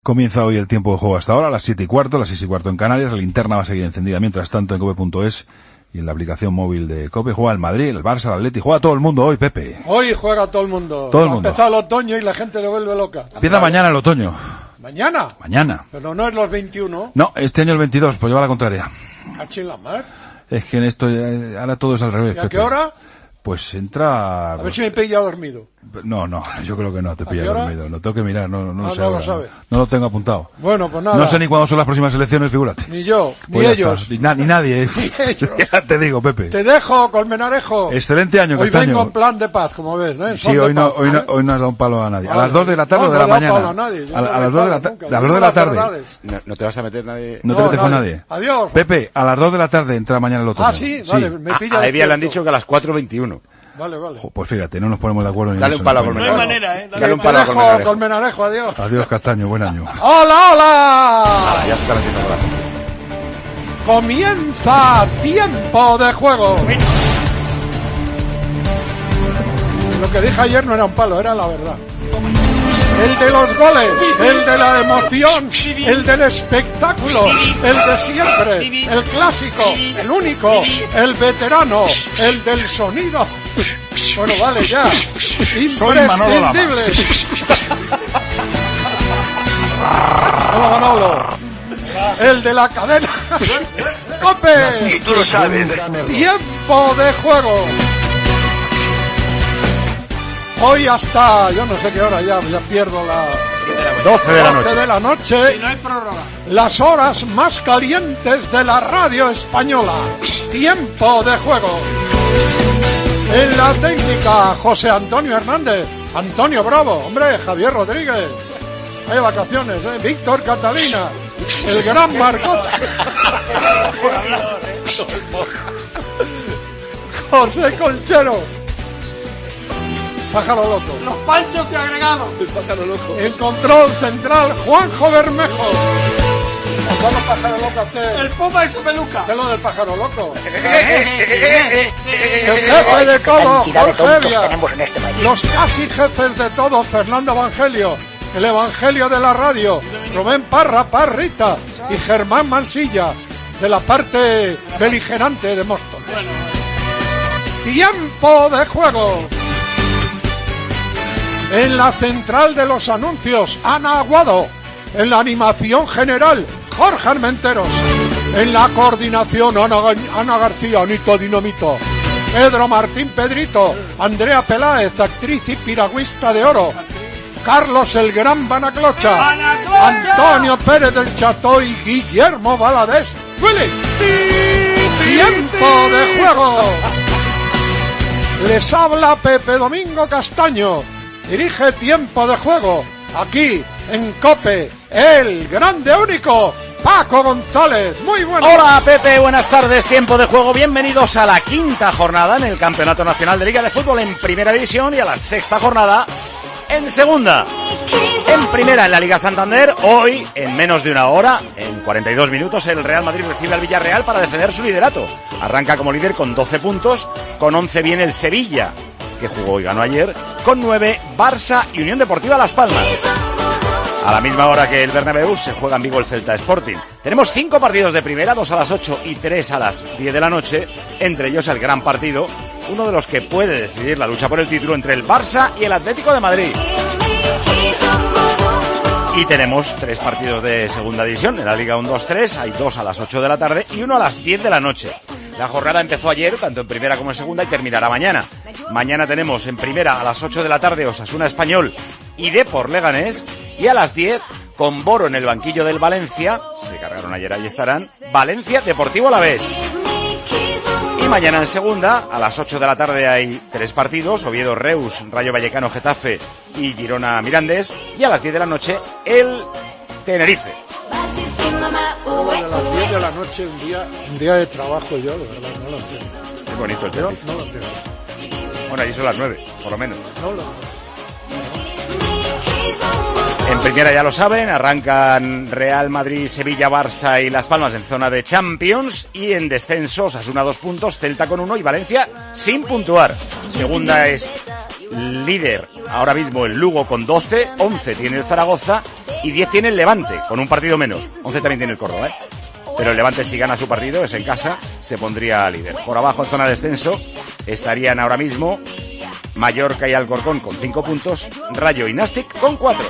Comienza hoy el tiempo de juego hasta ahora, a las 7:15, las 6:15 en Canarias. La linterna va a seguir encendida mientras tanto en cope.es y en la aplicación móvil de Cope. Juega el Madrid, el Barça, el Atleti, juega todo el mundo hoy, Pepe. Hoy juega todo el mundo. Todo el mundo. Ha empezado el otoño y la gente le vuelve loca. Empieza mañana el otoño. ¿Mañana? Mañana. Pero no es los 21. No, este año el 22, pues lleva la contraria. Cachín la mar. Es que en esto ahora todo es al revés. ¿Y a qué hora? Pues entra... A ver si me pilla dormido. No, yo creo que no te pilla dormido. No tengo que mirar, no sé. No lo sabe. No lo tengo apuntado. Bueno, pues nada. No sé ni cuándo son las próximas elecciones, figúrate. Ni yo, pues ni ellos. Ni nadie. Ni ellos. Ya te digo, Pepe. Te dejo, Colmenarejo. Excelente año, Hoy Castaño. vengo en plan de paz, como ves, ¿no? Sí, hoy no has dado un palo a nadie. Vale. A las 2 de la tarde o de la mañana. Palo a nadie. A las 2 de la tarde. No te vas a meter nadie. No te metes con nadie. Adiós. Pepe, a las 2 de la tarde entra mañana el otoño. Ah, sí, vale, me pilla. A Evia le han dicho que a las 4:21. Vale. Pues fíjate, no nos ponemos de acuerdo ni Dale eso, un palo a ni Colmenarejo. No hay manera, Dale un palo a Colmenarejo. Colmenarejo, adiós. Adiós, Castaño, buen año. ¡Hola! Ya se está metiendo por ahí. Comienza tiempo de juego. Lo que dije ayer no era un palo, era la verdad. El de los goles, el de la emoción, el del espectáculo, el de siempre, el clásico, el único, el veterano, el del sonido. Bueno, vale, ya. Imprescindible. Hola, Manolo. El de la cadena. ¡Cope! Tú lo sabes. Tiempo de juego. Hoy hasta, yo no sé qué hora ya pierdo la... 12 de la 12 noche. de la noche. No hay prórroga. Las horas más calientes de la radio española. Tiempo de juego. En la técnica, José Antonio Hernández. Antonio Bravo. Hombre, Javier Rodríguez. Hay vacaciones, Víctor Catalina. El gran Marcot. José Colchero. Pájaro loco. Los panchos y agregados. En control central, Juanjo Bermejo. Vamos, pájaro loco, hacer... El Puma y su peluca. ¿Qué es lo del pájaro loco? El jefe de todo, Jorge Evia. Los casi jefes de todo, Fernando Evangelio. El Evangelio de la radio, Rubén Parrita. Y Germán Mansilla, de la parte beligerante de Móstoles. Tiempo de juego. En la central de los anuncios, Ana Aguado. En la animación general, Jorge Armenteros. En la coordinación, Ana García, Anito Dinamito. Pedro Martín Pedrito. Andrea Peláez, actriz y piragüista de oro. Carlos el Gran Banaclocha. Antonio Pérez del Chato y Guillermo Valadez. ¡Willy! ¡Tiempo de juego! Les habla Pepe Domingo Castaño. Dirige Tiempo de Juego, aquí, en COPE, el grande único, Paco González. Muy bueno. Hola Pepe, buenas tardes, Tiempo de Juego. Bienvenidos a la quinta jornada en el Campeonato Nacional de Liga de Fútbol en Primera División y a la sexta jornada en Segunda. En Primera, en la Liga Santander, hoy, en menos de una hora, en 42 minutos, el Real Madrid recibe al Villarreal para defender su liderato. Arranca como líder con 12 puntos, con 11 viene el Sevilla, que jugó y ganó ayer, con 9 Barça y Unión Deportiva Las Palmas. A la misma hora que el Bernabéu se juega en Vigo el Celta Sporting. Tenemos 5 partidos de primera, 2 a las 8 y 3 a las 10 de la noche, entre ellos el gran partido, uno de los que puede decidir la lucha por el título entre el Barça y el Atlético de Madrid. Y tenemos 3 partidos de segunda división, en la Liga 1-2-3, hay 2 a las 8 de la tarde y 1 a las 10 de la noche. La jornada empezó ayer, tanto en primera como en segunda, y terminará mañana. Mañana tenemos en primera a las 8 de la tarde Osasuna Español y Depor Leganés, y a las 10, con Boro en el banquillo del Valencia, se cargaron ayer, ahí estarán, Valencia Deportivo Alavés. Y mañana en segunda, a las 8 de la tarde hay 3 partidos, Oviedo Reus, Rayo Vallecano Getafe y Girona Mirandés, y a las 10 de la noche el Tenerife. A las 10 de la noche, un día de trabajo, yo de verdad no lo entiendo. Qué bonito el Pero Tenerife. no lo entiendo. Bueno, allí son las 9, por lo menos. No lo En primera ya lo saben, arrancan Real Madrid, Sevilla, Barça y Las Palmas en zona de Champions, y en descenso Osasuna 2 puntos, Celta con 1 y Valencia sin puntuar. Segunda es Líder ahora mismo el Lugo con 12, 11 tiene el Zaragoza y 10 tiene el Levante, con un partido menos. 11 también tiene el Córdoba, Pero el Levante, si gana su partido, es en casa, se pondría líder. Por abajo, en zona de descenso, estarían ahora mismo Mallorca y Alcorcón con 5 puntos, Rayo y Nastic con 4.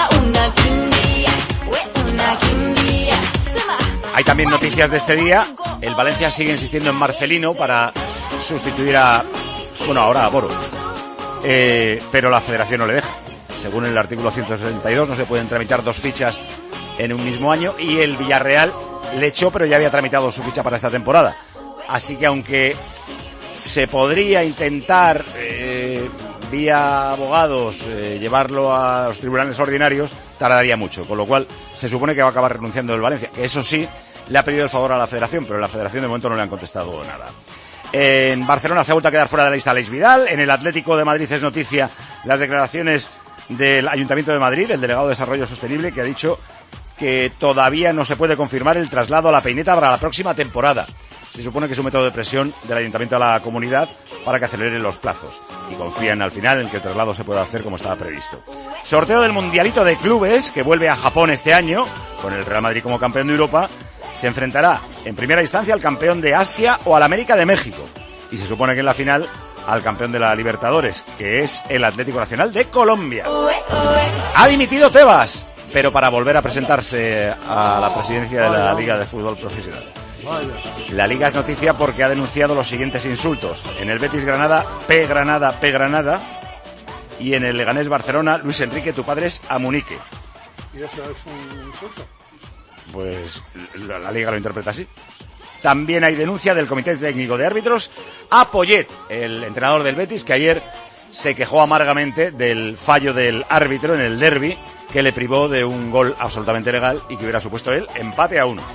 Hay también noticias de este día. El Valencia sigue insistiendo en Marcelino para sustituir a Boro. Pero la federación no le deja. Según el artículo 162, no se pueden tramitar 2 fichas en un mismo año, y el Villarreal le echó, pero ya había tramitado su ficha para esta temporada. Así que aunque se podría intentar vía abogados llevarlo a los tribunales ordinarios, tardaría mucho, con lo cual se supone que va a acabar renunciando el Valencia, que eso sí le ha pedido el favor a la federación, pero la federación de momento no le han contestado nada. En Barcelona se ha vuelto a quedar fuera de la lista Aleix Vidal. En el Atlético de Madrid es noticia las declaraciones del Ayuntamiento de Madrid, el delegado de Desarrollo Sostenible, que ha dicho que todavía no se puede confirmar el traslado a la Peineta para la próxima temporada. Se supone que es un método de presión del Ayuntamiento a la comunidad para que aceleren los plazos, y confían al final en que el traslado se pueda hacer como estaba previsto. Sorteo del Mundialito de Clubes, que vuelve a Japón este año, con el Real Madrid como campeón de Europa. Se enfrentará en primera instancia al campeón de Asia o al América de México, y se supone que en la final al campeón de la Libertadores, que es el Atlético Nacional de Colombia. Ha dimitido Tebas, pero para volver a presentarse a la presidencia de la Liga de Fútbol Profesional. La Liga es noticia porque ha denunciado los siguientes insultos: en el Betis Granada, P Granada, P Granada, y en el Leganés Barcelona, Luis Enrique, tu padre es Amunique. ¿Y eso es un insulto? Pues la Liga lo interpreta así. También hay denuncia del Comité Técnico de Árbitros a Poyet, el entrenador del Betis, que ayer se quejó amargamente del fallo del árbitro en el derbi, que le privó de un gol absolutamente legal y que hubiera supuesto él empate a 1.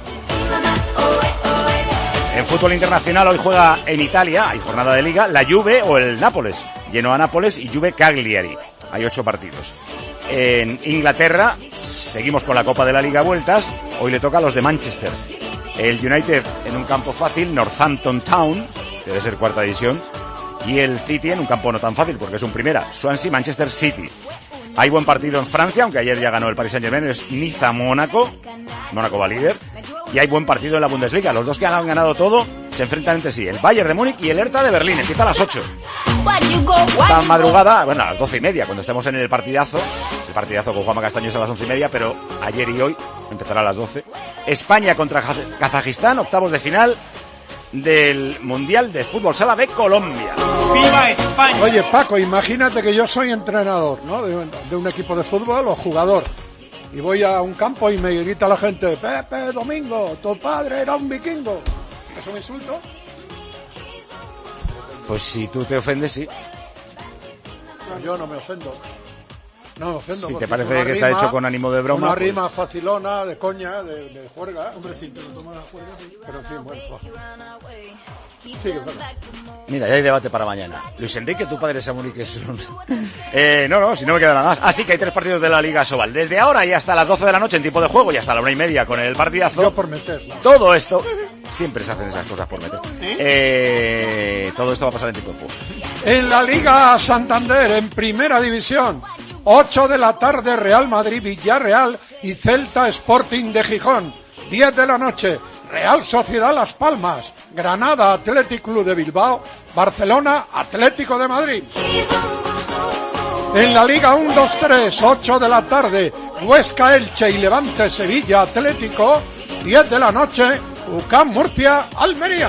En fútbol internacional hoy juega en Italia, hay jornada de Liga, la Juve o el Nápoles. Genoa Nápoles y Juve Cagliari. Hay 8 partidos. En Inglaterra seguimos con la Copa de la Liga Vueltas. Hoy le toca a los de Manchester. El United en un campo fácil, Northampton Town, debe ser 4ª división. Y el City en un campo no tan fácil porque es un primera, Swansea Manchester City. Hay buen partido en Francia, aunque ayer ya ganó el Paris Saint-Germain, es Niza-Mónaco. Mónaco va líder. Y hay buen partido en la Bundesliga. Los dos que han ganado todo se enfrentan entre sí. El Bayern de Múnich y el Hertha de Berlín. Empieza a las 8. Esta madrugada, bueno, a las 12:30, cuando estemos en el partidazo. El partidazo con Juanma Castaño es a las 11:30, pero ayer y hoy empezará a las 12. España contra Kazajistán, octavos de final del Mundial de Fútbol Sala de Colombia. ¡Viva España! Oye, Paco, imagínate que yo soy entrenador, ¿no?, de un equipo de fútbol o jugador, y voy a un campo y me grita la gente: Pepe Domingo, tu padre era un vikingo. ¿Es un insulto? Pues si tú te ofendes, sí. No, yo no me ofendo. No me ofendo. Si te porque parece es una que está rima, hecho con ánimo de broma. Una pues... rima facilona, de coña, de juerga. Hombre, si te lo tomas a juerga, sí. Pero en fin, bueno. Sí, es verdad. Mira, ya hay debate para mañana. Luis Enrique, tu padre es Amunique. No, si no me queda nada más. Así que hay 3 partidos de la Liga Sobal. Desde ahora y hasta las 12 de la noche en tiempo de juego y hasta la 1:30 con el partidazo. Yo por meter. Todo esto, siempre se hacen esas cosas por meter. Todo esto va a pasar en tiempo de juego. En la Liga Santander, en Primera División, 8 de la tarde, Real Madrid, Villarreal y Celta Sporting de Gijón. 10 de la noche, Real Sociedad Las Palmas, Granada Athletic Club de Bilbao, Barcelona Atlético de Madrid. En la Liga 1-2-3, 8 de la tarde, Huesca Elche y Levante Sevilla Atlético. 10 de la noche, UCAM Murcia Almería.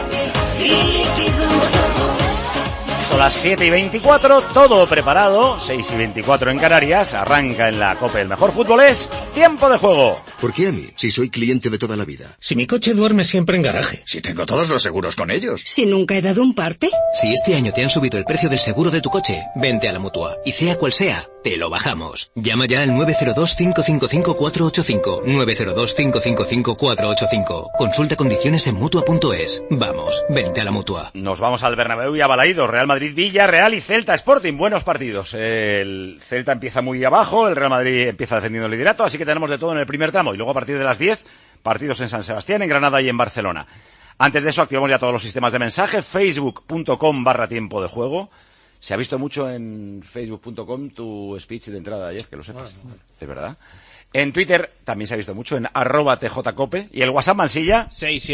Son las 7:24, todo preparado, 6:24 en Canarias, arranca en la COPE el mejor fútbol, es tiempo de juego. ¿Por qué a mí? Si soy cliente de toda la vida. Si mi coche duerme siempre en garaje. Si tengo todos los seguros con ellos. Si nunca he dado un parte. Si este año te han subido el precio del seguro de tu coche, vente a la Mutua. Y sea cual sea, te lo bajamos. Llama ya al 902-555-485. 902-555-485. Consulta condiciones en Mutua.es. Vamos, vente a la Mutua. Nos vamos al Bernabéu y a Balaídos, Real Madrid, Villarreal y Celta Sporting. Buenos partidos. El Celta empieza muy abajo, el Real Madrid empieza defendiendo el liderato, así que tenemos de todo en el primer tramo. Y luego a partir de las 10, partidos en San Sebastián, en Granada y en Barcelona. Antes de eso activamos ya todos los sistemas de mensaje, facebook.com/tiempo de juego. Se ha visto mucho en facebook.com tu speech de entrada ayer, que lo sepas. Es verdad. En Twitter también se ha visto mucho, en @tjcope. Y el WhatsApp, Mansilla,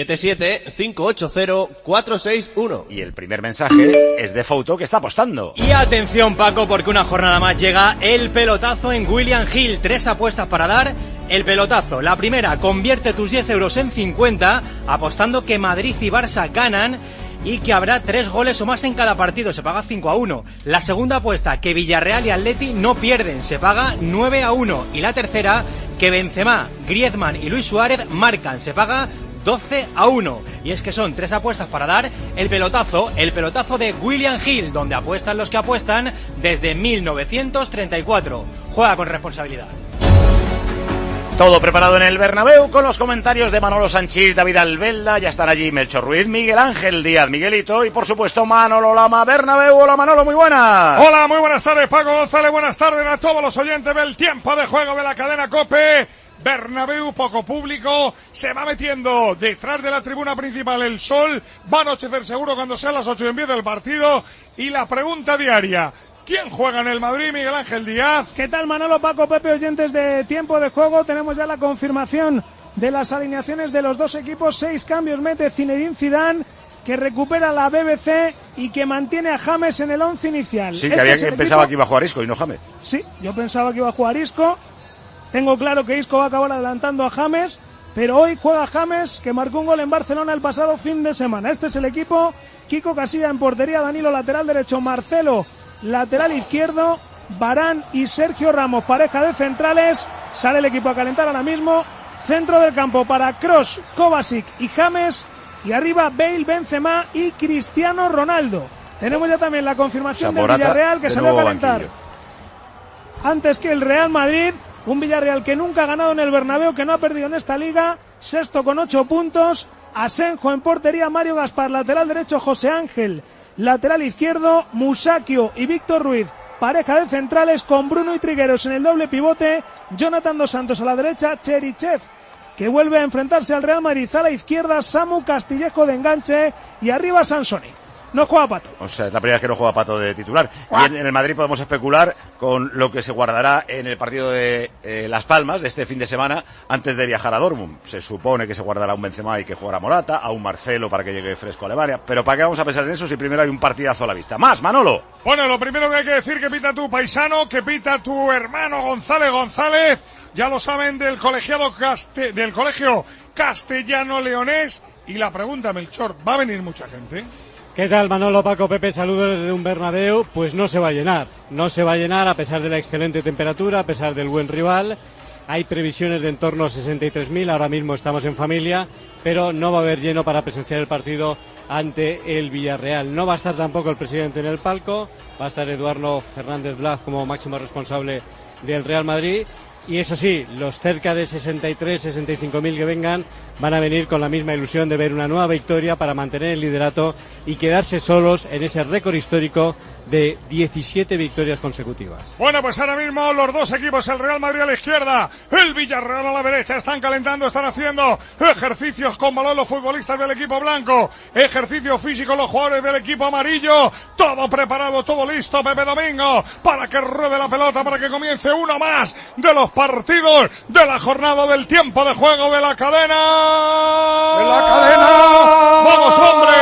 677-580-461. Y el primer mensaje es de Fouto, que está apostando. Y atención, Paco, porque una jornada más llega el pelotazo en William Hill. 3 apuestas para dar el pelotazo. La primera, convierte tus 10 euros en 50, apostando que Madrid y Barça ganan y que habrá 3 goles o más en cada partido, se paga 5-1. La segunda apuesta, que Villarreal y Atleti no pierden, se paga 9-1. Y la tercera, que Benzema, Griezmann y Luis Suárez marcan, se paga 12-1. Y es que son 3 apuestas para dar el pelotazo de William Hill, donde apuestan los que apuestan desde 1934. Juega con responsabilidad. Todo preparado en el Bernabéu con los comentarios de Manolo Sanchís, David Albelda, ya están allí Melchor Ruiz, Miguel Ángel Díaz, Miguelito y por supuesto Manolo Lama. Bernabéu, hola Manolo, muy buenas. Hola, muy buenas tardes Paco González, buenas tardes a todos los oyentes del tiempo de juego de la cadena COPE. Bernabéu, poco público, se va metiendo detrás de la tribuna principal el sol, va a anochecer seguro cuando sean las 8 y empiece el partido. Y la pregunta diaria: ¿quién juega en el Madrid? Miguel Ángel Díaz. ¿Qué tal, Manolo, Paco, Pepe, oyentes de Tiempo de Juego? Tenemos ya la confirmación de las alineaciones de los dos equipos. 6 cambios mete Zinedine Zidane, que recupera la BBC y que mantiene a James en el 11 inicial. Sí, que pensaba que iba a jugar Isco y no James. Sí, yo pensaba que iba a jugar Isco. Tengo claro que Isco va a acabar adelantando a James, pero hoy juega James, que marcó un gol en Barcelona el pasado fin de semana. Este es el equipo: Kiko Casilla en portería, Danilo lateral derecho, Marcelo lateral izquierdo, Varane y Sergio Ramos, pareja de centrales. Sale el equipo a calentar ahora mismo. Centro del campo para Kroos, Kovacic y James. Y arriba Bale, Benzema y Cristiano Ronaldo. Tenemos ya también la confirmación del Villarreal, que salió a calentar antes que el Real Madrid. Un Villarreal que nunca ha ganado en el Bernabéu, que no ha perdido en esta liga. Sexto con 8 puntos. Asenjo en portería, Mario Gaspar lateral derecho, José Ángel lateral izquierdo, Musacchio y Víctor Ruiz, pareja de centrales, con Bruno y Trigueros en el doble pivote, Jonathan Dos Santos a la derecha, Cherichev, que vuelve a enfrentarse al Real Madrid a la izquierda, Samu Castillejo de enganche y arriba Sansoni. No juega Pato. O sea, es la primera vez que no juega Pato de titular. Y en el Madrid podemos especular con lo que se guardará en el partido de Las Palmas de este fin de semana antes de viajar a Dortmund. Se supone que se guardará un Benzema y que jugará Morata, a un Marcelo para que llegue fresco a Alemania. Pero ¿para qué vamos a pensar en eso si primero hay un partidazo a la vista? Más, Manolo. Bueno, lo primero que hay que decir, que pita tu paisano, que pita tu hermano González. Ya lo saben, del colegio castellano leonés. Y la pregunta, Melchor, ¿va a venir mucha gente? ¿Qué tal, Manolo, Paco, Pepe? Saludos desde un Bernabéu. Pues no se va a llenar. No se va a llenar a pesar de la excelente temperatura, a pesar del buen rival. Hay previsiones de en torno a 63.000. Ahora mismo estamos en familia, pero no va a haber lleno para presenciar el partido ante el Villarreal. No va a estar tampoco el presidente en el palco. Va a estar Eduardo Fernández Blas como máximo responsable del Real Madrid. Y eso sí, los cerca de 65.000 que vengan van a venir con la misma ilusión de ver una nueva victoria para mantener el liderato y quedarse solos en ese récord histórico de 17 victorias consecutivas. Bueno, pues ahora mismo los dos equipos, el Real Madrid a la izquierda, el Villarreal a la derecha, están calentando, están haciendo ejercicios con balón los futbolistas del equipo blanco, ejercicio físico los jugadores del equipo amarillo, todo preparado, todo listo, Pepe Domingo, para que ruede la pelota, para que comience uno más de los partidos de la jornada del tiempo de juego de la cadena. ¡De la cadena! ¡Vamos, hombre!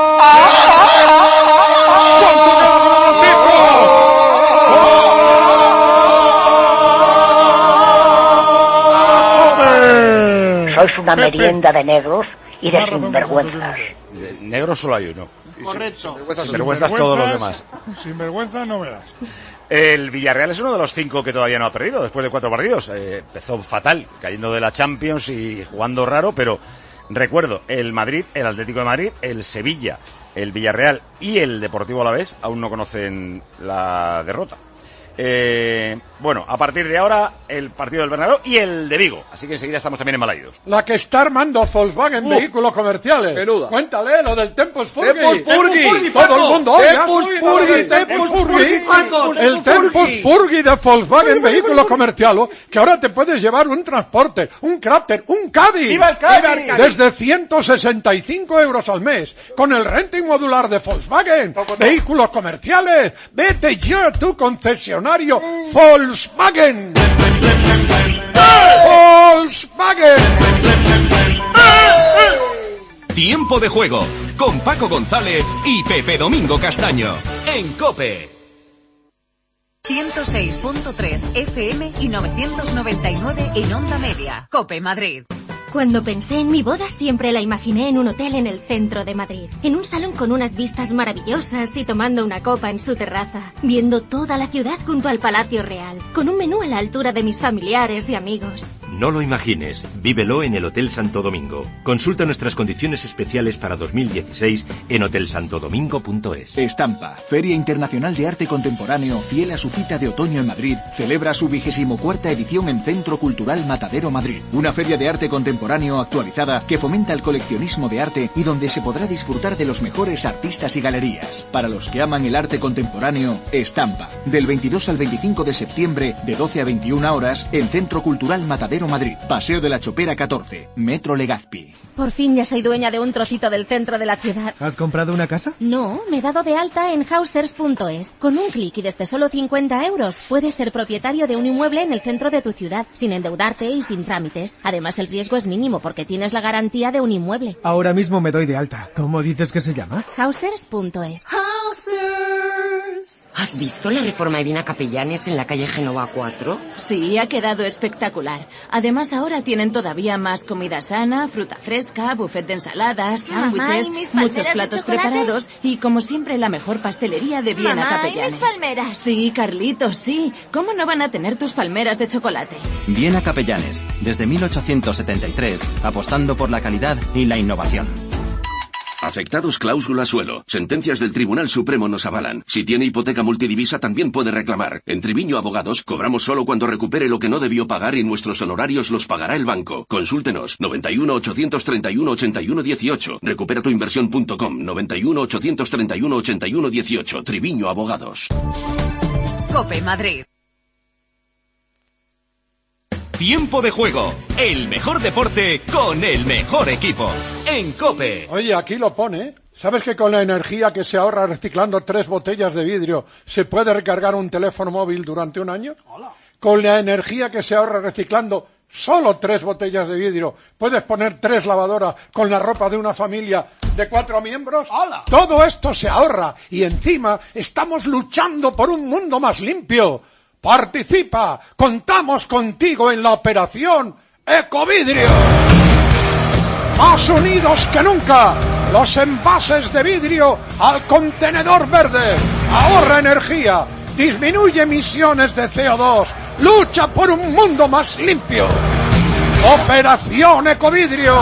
Sois una merienda de negros y de sinvergüenzas. Negros solo hay uno. Correcto. Sinvergüenzas todos los demás. Sinvergüenzas no verás. El Villarreal es uno de los 5 que todavía no ha perdido después de 4 partidos. Empezó fatal, cayendo de la Champions y jugando raro, pero recuerdo, el Madrid, el Atlético de Madrid, el Sevilla, el Villarreal y el Deportivo Alavés aún no conocen la derrota. Bueno, a partir de ahora el partido del Bernabéu y el de Vigo, así que enseguida estamos también en Balaídos. La que está armando Volkswagen Vehículos Comerciales. Menuda. Cuéntale lo del Tempus Furgi. Tempus Todo el mundo oiga. El Tempus Furgi de Volkswagen Vehículos Comerciales, que ahora te puedes llevar un transporte, un Crafter, un Caddy. ¡Viva el Caddy! Desde 165 euros al mes, con el renting modular de Volkswagen Vehículos Comerciales. Vete ya a tu concesionario Volkswagen. Volkswagen. Tiempo de juego con Paco González y Pepe Domingo Castaño en COPE. 106.3 FM y 999 en Onda Media. COPE Madrid. Cuando pensé en mi boda siempre la imaginé en un hotel en el centro de Madrid, en un salón con unas vistas maravillosas y tomando una copa en su terraza, viendo toda la ciudad junto al Palacio Real, con un menú a la altura de mis familiares y amigos. No lo imagines, vívelo en el Hotel Santo Domingo. Consulta nuestras condiciones especiales para 2016 en hotelsantodomingo.es. Estampa, Feria Internacional de Arte Contemporáneo, fiel a su cita de otoño en Madrid, celebra su 24ª edición en Centro Cultural Matadero Madrid. Una feria de arte contemporáneo actualizada que fomenta el coleccionismo de arte y donde se podrá disfrutar de los mejores artistas y galerías. Para los que aman el arte contemporáneo, Estampa. Del 22 al 25 de septiembre, de 12 a 21 horas, en Centro Cultural Matadero Madrid. Paseo de la Chopera 14, Metro Legazpi. Por fin ya soy dueña de un trocito del centro de la ciudad. ¿Has comprado una casa? No, me he dado de alta en Hausers.es. Con un clic y desde solo 50 euros puedes ser propietario de un inmueble en el centro de tu ciudad, sin endeudarte y sin trámites. Además, el riesgo es mínimo porque tienes la garantía de un inmueble. Ahora mismo me doy de alta. ¿Cómo dices que se llama? Hausers.es. ¿Has visto la reforma de Vina Capellanes en la calle Génova 4? Sí, ha quedado espectacular. Además, ahora tienen todavía más comida sana, fruta fresca, buffet de ensaladas, sándwiches, muchos platos preparados y, como siempre, la mejor pastelería de Viena Capellanes. ¿Y mis palmeras? Sí, Carlitos, sí. ¿Cómo no van a tener tus palmeras de chocolate? Viena Capellanes, desde 1873, apostando por la calidad y la innovación. Afectados cláusula suelo. Sentencias del Tribunal Supremo nos avalan. Si tiene hipoteca multidivisa también puede reclamar. En Triviño Abogados cobramos solo cuando recupere lo que no debió pagar y nuestros honorarios los pagará el banco. Consúltenos. 91 831 81 18. Recuperatuinversión.com. 91 831 81 18. Triviño Abogados. COPE Madrid. Tiempo de juego, el mejor deporte con el mejor equipo, en COPE. Oye, aquí lo pone. ¿Sabes que con la energía que se ahorra reciclando 3 botellas de vidrio se puede recargar un teléfono móvil durante un año? Hola. Con la energía que se ahorra reciclando solo 3 botellas de vidrio puedes poner 3 lavadoras con la ropa de una familia de 4 miembros. ¡Hola! Todo esto se ahorra y encima estamos luchando por un mundo más limpio. Participa, contamos contigo en la operación Ecovidrio. Más unidos que nunca, los envases de vidrio al contenedor verde. Ahorra energía, disminuye emisiones de CO2, lucha por un mundo más limpio. Operación Ecovidrio.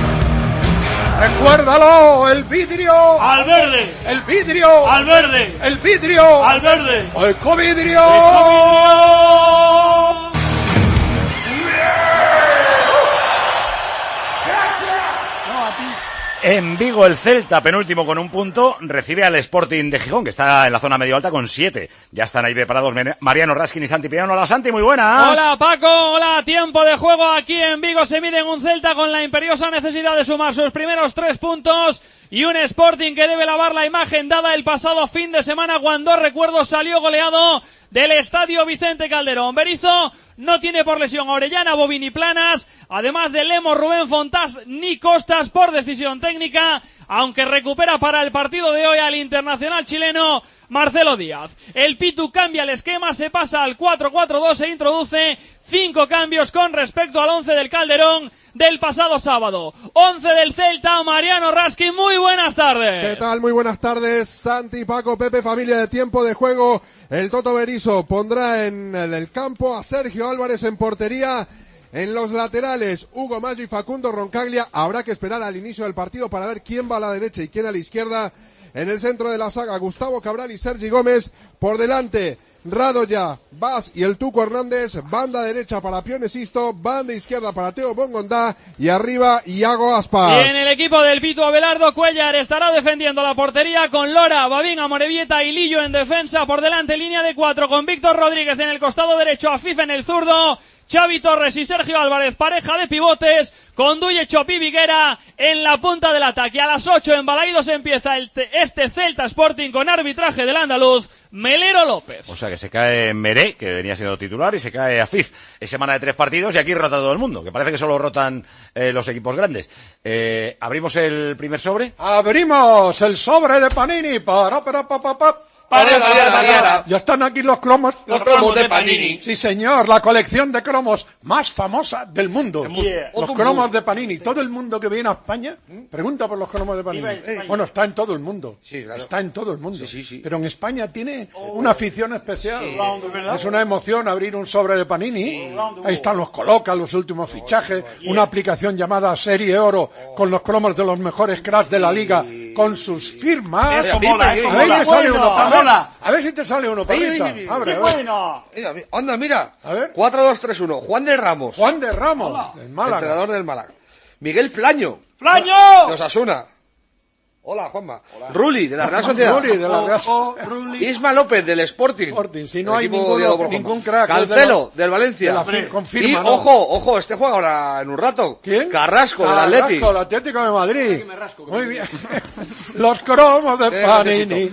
Recuérdalo, el vidrio al verde, el vidrio al verde, el vidrio al verde, Ecovidrio. En Vigo el Celta, penúltimo con un punto, recibe al Sporting de Gijón, que está en la zona medio alta con 7. Ya están ahí preparados Mariano Raskin y Santi Piano. Hola Santi, muy buenas. Hola Paco, hola, tiempo de juego aquí en Vigo. Se mide en un Celta con la imperiosa necesidad de sumar sus primeros 3 puntos y un Sporting que debe lavar la imagen dada el pasado fin de semana cuando, recuerdo, salió goleado del Estadio Vicente Calderón. Berizzo no tiene por lesión a Orellana, Bobini, Planas, además de Lemos, Rubén Fontás ni Costas por decisión técnica, aunque recupera para el partido de hoy al internacional chileno Marcelo Díaz. El Pitu cambia el esquema, se pasa al 4-4-2 e introduce 5 cambios con respecto al 11 del Calderón del pasado sábado. 11 del Celta, Mariano Raskin, muy buenas tardes. ¿Qué tal? Muy buenas tardes, Santi, Paco, Pepe, familia de Tiempo de Juego. El Toto Berizzo pondrá en el campo a Sergio Álvarez en portería. En los laterales, Hugo Maggio y Facundo Roncaglia. Habrá que esperar al inicio del partido para ver quién va a la derecha y quién a la izquierda. En el centro de la saga, Gustavo Cabral y Sergi Gómez. Por delante, Radoya, Bas y el Tuco Hernández, banda derecha para Pione Sisto, banda izquierda para Teo Bongondá y arriba Iago Aspas. Y en el equipo del Pitu Abelardo, Cuellar estará defendiendo la portería con Lora, Babín, Amorebieta y Lillo en defensa. Por delante línea de 4 con Víctor Rodríguez en el costado derecho, Afif en el zurdo, Xavi Torres y Sergio Álvarez, pareja de pivotes, con Duye Chopi Viguera en la punta del ataque. A las 8 en Balaídos empieza este Celta Sporting con arbitraje del andaluz Melero López. O sea que se cae Meré, que venía siendo titular, y se cae Afif. Es semana de 3 partidos y aquí rota todo el mundo, que parece que solo rotan los equipos grandes. ¿Abrimos el primer sobre? Abrimos el sobre de Panini. Ya están aquí los cromos. Los cromos de Panini. Sí, señor, la colección de cromos más famosa del mundo. Los cromos de Panini. Todo el mundo que viene a España pregunta por los cromos de Panini. Bueno, está en todo el mundo. Sí, claro. Está en todo el mundo. Sí. Pero en España tiene una afición especial. Es una emoción abrir un sobre de Panini. Ahí están los Coloca, los últimos fichajes. Una aplicación llamada Serie Oro con los cromos de los mejores cracks de la liga con sus firmas. Eso mola. A ver si te sale uno, Pablito. Abre, bueno. Anda, mira. A ver. 4-2-3-1. Juan de Ramos. Hola. Del Málaga. Entrenador del Málaga. Miguel Plaño. ¡Plaño! De Osasuna. Hola, Juanma. Ruli, de la Real Sociedad. Ruli, de la Real. Isma López, del Sporting. Si no hay ningún crack. Calcelo, del Valencia. Y, ojo, este juega ahora en un rato. ¿Quién? Carrasco, del Atlético. El Atlético de Madrid. Muy bien. Los cromos de Panini.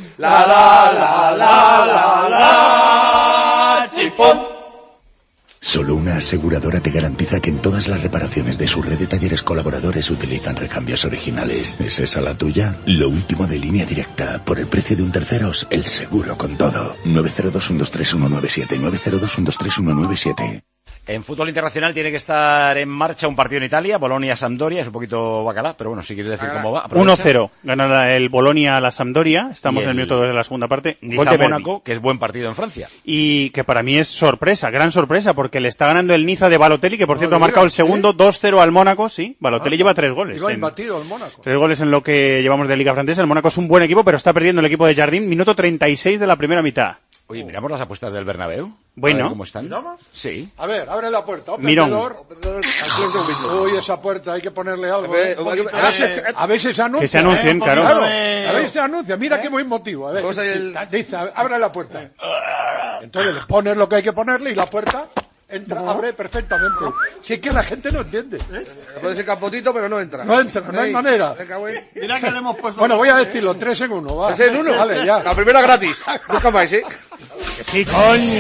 Chipón. Solo una aseguradora te garantiza que en todas las reparaciones de su red de talleres colaboradores utilizan recambios originales. ¿Es esa la tuya? Lo último de Línea Directa. Por el precio de un terceros, el seguro con todo. 902-123-197. 902-123-197. En fútbol internacional tiene que estar en marcha un partido en Italia, Bolonia-Sampdoria, es un poquito bacalá, pero bueno, si quieres decir cómo va. Aprovecha. 1-0, gana el Bolonia a la Sampdoria, estamos en el minuto 2 de la segunda parte. Niza-Mónaco, que es buen partido en Francia. Y que para mí es sorpresa, gran sorpresa, porque le está ganando el Niza de Balotelli, que por cierto ha marcado el segundo, 2-0 al Mónaco, sí, Balotelli lleva 3 goles. Iba imbatido el Mónaco. 3 goles en lo que llevamos de Liga Francesa, el Mónaco es un buen equipo, pero está perdiendo el equipo de Jardín, minuto 36 de la primera mitad. Oye, miramos las apuestas del Bernabéu. Bueno. ¿Cómo están? ¿Miramos? Sí. A ver, abre la puerta. Mirón. Uy, esa puerta, hay que ponerle algo. A ver si se anuncia. Que se anuncien, claro. A ver si se anuncia. Mira qué buen motivo. A ver, dice, abre la puerta. Entonces le pones lo que hay que ponerle y la puerta entra, abre perfectamente. Si es que la gente no entiende. Le pones el capotito, pero no entra. No hay manera. Mira que le hemos puesto. Bueno, voy a decirlo, 3 en 1. Va. 3 en 1. Vale, ya. La primera gratis. Nunca más, ¿eh? Sí, coño.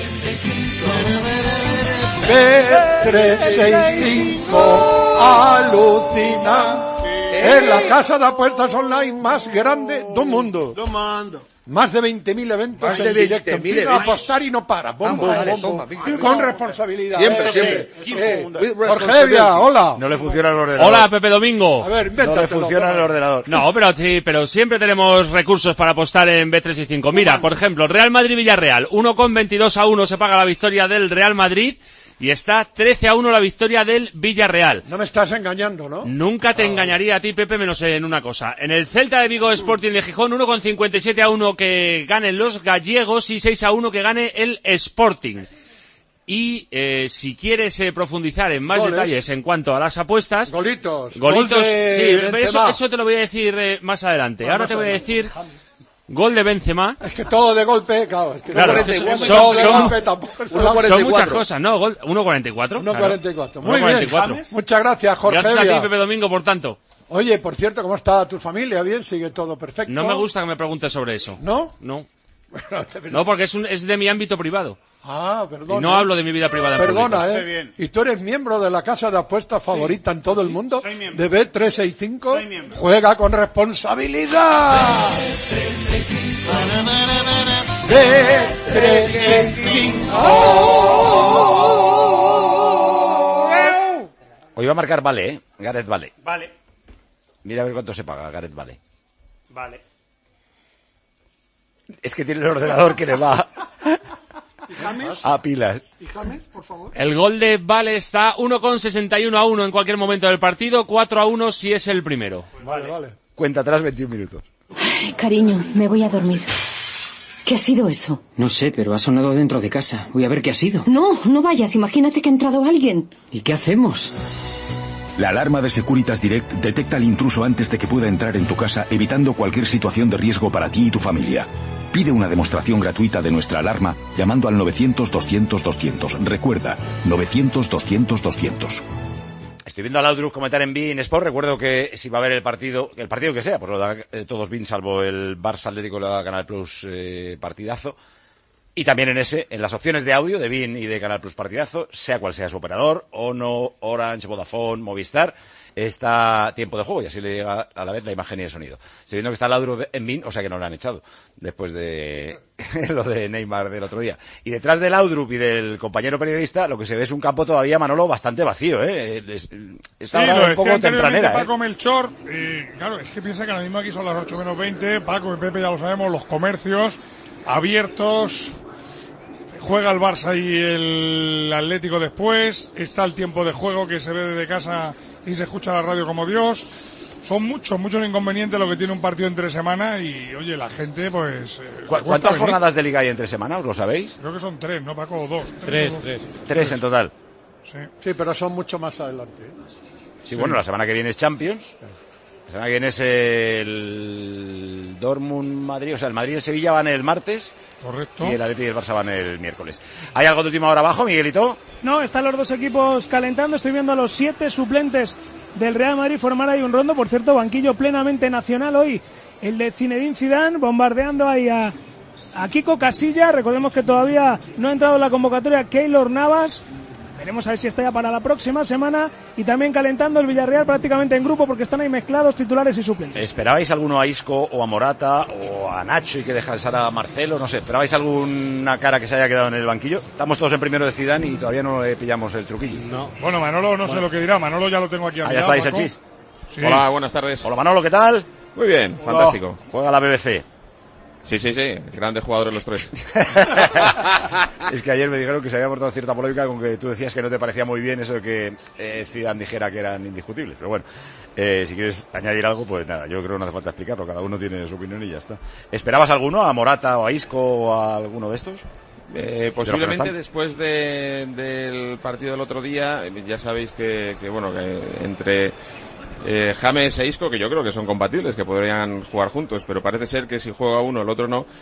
B365 alucina. Es la casa de apuestas online más grande del mundo. Más de 20.000 eventos en directo. Empieza a apostar y no para. Con responsabilidad. Siempre. Jorge Evia, hola. No le funciona el ordenador. Hola, Pepe Domingo. A ver, no le funciona el ordenador. No, pero siempre tenemos recursos para apostar en B365. Mira, por ejemplo, Real Madrid-Villarreal. 1,22-1 se paga la victoria del Real Madrid. Y está 13-1 la victoria del Villarreal. No me estás engañando, ¿no? Nunca te engañaría a ti, Pepe, menos en una cosa. En el Celta de Vigo Sporting de Gijón, 1,57-1 que ganen los gallegos y 6-1 que gane el Sporting. Y si quieres profundizar en más detalles en cuanto a las apuestas... Golitos. Sí, eso te lo voy a decir más adelante. Ahora te voy a decir... Gol de Benzema. Es que todo de golpe, claro. Es que claro, son muchas cosas, ¿no? 1.44. 1.44. Muy bien. Muchas gracias, Jorge. Gracias a ti, Pepe Domingo, por tanto. Oye, por cierto, ¿cómo está tu familia? ¿Bien? ¿Sigue todo perfecto? No me gusta que me preguntes sobre eso. ¿No? No. No, porque es de mi ámbito privado. Ah, perdona. Y no hablo de mi vida privada. Perdona, ¿Y tú eres miembro de la casa de apuestas favorita en todo el mundo? ¿De Bet365? Juega con responsabilidad. Bet365. Hoy va a marcar Vale, Gareth Vale. Vale. Mira a ver cuánto se paga Gareth Vale. Vale. Es que tiene el ordenador que le va a pilas. ¿Y James, por favor? El gol de Vale está 1,61-1 en cualquier momento del partido, 4-1 si es el primero. Vale. Cuenta atrás 21 minutos. Ay, cariño, me voy a dormir. ¿Qué ha sido eso? No sé, pero ha sonado dentro de casa. Voy a ver qué ha sido. No, no vayas. Imagínate que ha entrado alguien. ¿Y qué hacemos? La alarma de Securitas Direct detecta al intruso antes de que pueda entrar en tu casa, evitando cualquier situación de riesgo para ti y tu familia. Pide una demostración gratuita de nuestra alarma llamando al 900-200-200. Recuerda, 900-200-200. Estoy viendo a Laudrup comentar en beIN Sport. Recuerdo que si va a haber el partido que sea, pues lo da todos beIN, salvo el Barça Atlético, lo da Canal Plus partidazo. Y también en las opciones de audio de beIN y de Canal Plus partidazo, sea cual sea su operador, Ono, Orange, Vodafone, Movistar, está tiempo de juego y así le llega a la vez la imagen y el sonido. Estoy viendo que está Laudrup en beIN, o sea que no lo han echado después de lo de Neymar del otro día. Y detrás de Laudrup y del compañero periodista, lo que se ve es un campo todavía, Manolo, bastante vacío, Está ahora un poco tempranera, Paco Melchor, claro, es que piensa que ahora mismo aquí son las 8 menos 20, Paco y Pepe ya lo sabemos, los comercios abiertos. Juega el Barça y el Atlético después. Está el tiempo de juego que se ve desde casa y se escucha la radio como Dios. Son muchos inconvenientes lo que tiene un partido entre semana y, oye, la gente, pues... ¿Cuántas jornadas de Liga hay entre semana? ¿Os lo sabéis? Creo que son 3, ¿no, Paco? O 2. Tres en total. Sí, pero son mucho más adelante. Sí, bueno, la semana que viene es Champions. La semana que viene es el Dortmund-Madrid, o sea, el Madrid y el Sevilla van el martes. Correcto. Y el Atlético y el Barça van el miércoles. ¿Hay algo de última hora abajo, Miguelito? No, están los dos equipos calentando. Estoy viendo a los 7 suplentes del Real Madrid formar ahí un rondo. Por cierto, banquillo plenamente nacional hoy. El de Zinedine Zidane, bombardeando ahí a Kiko Casilla. Recordemos que todavía no ha entrado en la convocatoria Keylor Navas. Veremos a ver si está ya para la próxima semana. Y también calentando el Villarreal prácticamente en grupo porque están ahí mezclados titulares y suplentes. ¿Esperabais alguno a Isco o a Morata o a Nacho y que descansara a Marcelo? No sé, ¿esperabais alguna cara que se haya quedado en el banquillo? Estamos todos en primero de Zidane y todavía no le pillamos el truquillo. No. Bueno, Manolo no sé lo que dirá. Manolo ya lo tengo aquí a mi lado. Ahí estáis, Sanchís. Sí. Hola, buenas tardes. Hola, Manolo, ¿qué tal? Muy bien, fantástico. Juega la BBC. Sí, grandes jugadores los tres. Es que ayer me dijeron que se había portado cierta polémica con que tú decías que no te parecía muy bien eso de que Zidane dijera que eran indiscutibles. Pero bueno, si quieres añadir algo, pues nada, yo creo que no hace falta explicarlo. Cada uno tiene su opinión y ya está. ¿Esperabas alguno? ¿A Morata o a Isco o a alguno de estos? Posiblemente después del partido del otro día, ya sabéis que entre James e Isco, que yo creo que son compatibles, que podrían jugar juntos, pero parece ser que si juega uno el otro no.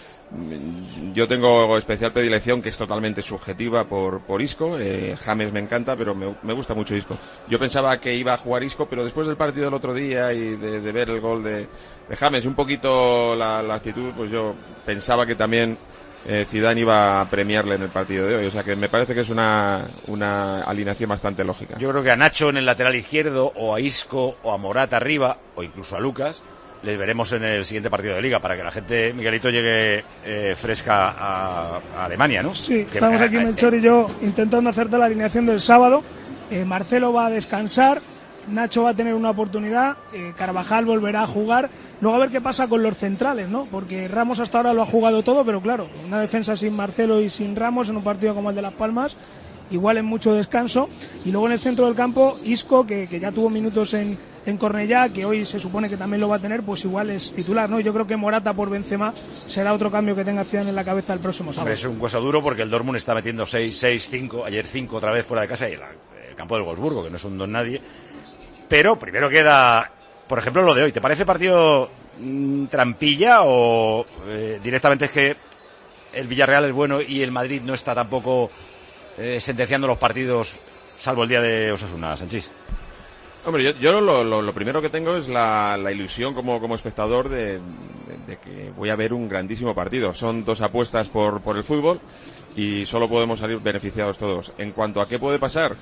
Yo tengo especial predilección, que es totalmente subjetiva, por Isco. James me encanta, pero me gusta mucho Isco. Yo pensaba que iba a jugar Isco, pero después del partido del otro día y de ver el gol de James, un poquito la actitud, pues yo pensaba que también Zidane iba a premiarle en el partido de hoy, o sea que me parece que es una alineación bastante lógica. Yo creo que a Nacho en el lateral izquierdo, o a Isco, o a Morata arriba, o incluso a Lucas, les veremos en el siguiente partido de Liga, para que la gente, Miguelito, llegue fresca a Alemania, ¿no? Sí, estamos aquí Melchor y yo intentando acertar la alineación del sábado. Marcelo va a descansar, Nacho va a tener una oportunidad, Carvajal volverá a jugar. Luego a ver qué pasa con los centrales, ¿no? Porque Ramos hasta ahora lo ha jugado todo, pero claro, una defensa sin Marcelo y sin Ramos en un partido como el de Las Palmas, igual en mucho descanso. Y luego en el centro del campo, Isco, que ya tuvo minutos en Cornellá, que hoy se supone que también lo va a tener, pues igual es titular, ¿no? Yo creo que Morata por Benzema será otro cambio que tenga Zidane en la cabeza el próximo sábado. Es un hueso duro porque el Dortmund está metiendo 6-5, ayer 5 otra vez fuera de casa, y el campo del Wolfsburgo, que no es un don nadie. Pero primero queda, por ejemplo, lo de hoy. ¿Te parece partido trampilla o directamente es que el Villarreal es bueno y el Madrid no está tampoco sentenciando los partidos, salvo el día de Osasuna, Sanchís? Hombre, yo lo primero que tengo es la ilusión como espectador de que voy a ver un grandísimo partido. Son dos apuestas por el fútbol y solo podemos salir beneficiados todos. En cuanto a qué puede pasar,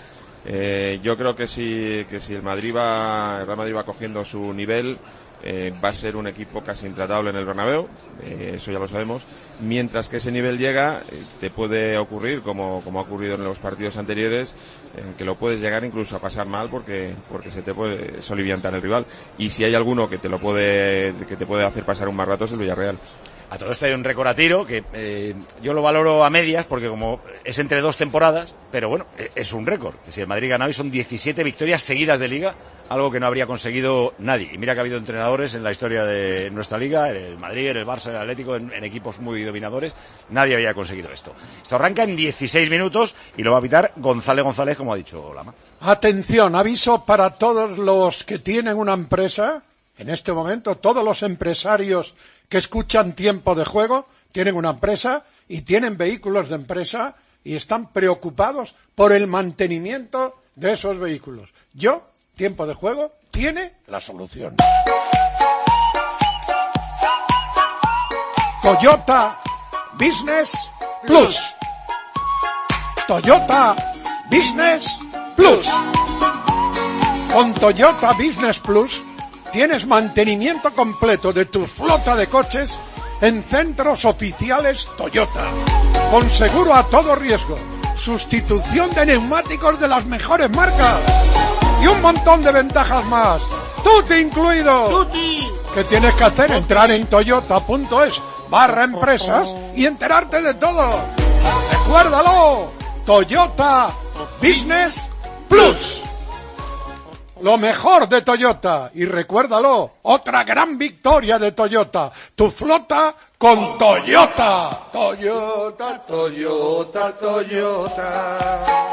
yo creo que si el Real Madrid va cogiendo su nivel, va a ser un equipo casi intratable en el Bernabéu, eso ya lo sabemos. Mientras que ese nivel llega, te puede ocurrir, como ha ocurrido en los partidos anteriores, que lo puedes llegar incluso a pasar mal porque se te puede soliviantar el rival. Y si hay alguno que te puede hacer pasar un mal rato, es el Villarreal. A todo esto hay un récord a tiro que yo lo valoro a medias porque como es entre 2 temporadas, pero bueno, es un récord. Si el Madrid gana hoy son 17 victorias seguidas de Liga algo que no habría conseguido nadie. Y mira que ha habido entrenadores en la historia de nuestra liga, en el Madrid, en el Barça, en el Atlético, en equipos muy dominadores, nadie había conseguido esto. Esto arranca en 16 minutos y lo va a pitar González, como ha dicho Lama. Atención, aviso para todos los que tienen una empresa, en este momento, todos los empresarios que escuchan Tiempo de Juego, tienen una empresa y tienen vehículos de empresa y están preocupados por el mantenimiento de esos vehículos. Tiempo de Juego tiene la solución. Toyota Business Plus. Toyota Business Plus. Con Toyota Business Plus tienes mantenimiento completo de tu flota de coches en centros oficiales Toyota. Con seguro a todo riesgo, sustitución de neumáticos de las mejores marcas y un montón de ventajas más. ¡Tuti incluido! ¡Tuti! ¿Qué tienes que hacer? Entrar en toyota.es/empresas y enterarte de todo. ¡Recuérdalo! Toyota Business Plus. Lo mejor de Toyota. Y recuérdalo, otra gran victoria de Toyota. Tu flota con Toyota. Toyota, Toyota, Toyota.